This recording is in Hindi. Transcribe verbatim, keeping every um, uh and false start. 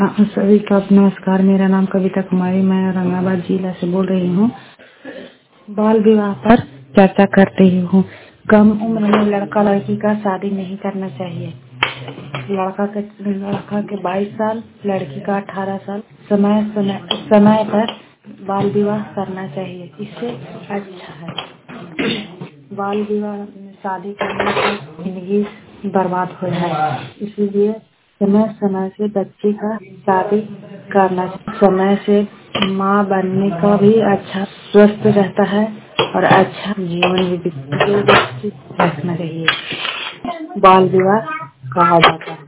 हाँ, सभी का नमस्कार। मेरा नाम कविता कुमारी, मैं औरंगाबाद जिला से बोल रही हूँ। बाल विवाह पर चर्चा करती हूँ। कम उम्र में लड़का लड़की का शादी नहीं करना चाहिए। लड़का के लड़का के बाईस साल, लड़की का अठारह साल समय समय समय पर बाल विवाह करना चाहिए। इससे अच्छा है। बाल विवाह में शादी करने से जिंदगी बर्बाद हो जाए, इसीलिए समय समय से बच्चे का शादी करना चाहिए। समय से माँ बनने का भी अच्छा स्वस्थ रहता है और अच्छा जीवन भी रखना चाहिए। बाल विवाह कहा जाता है।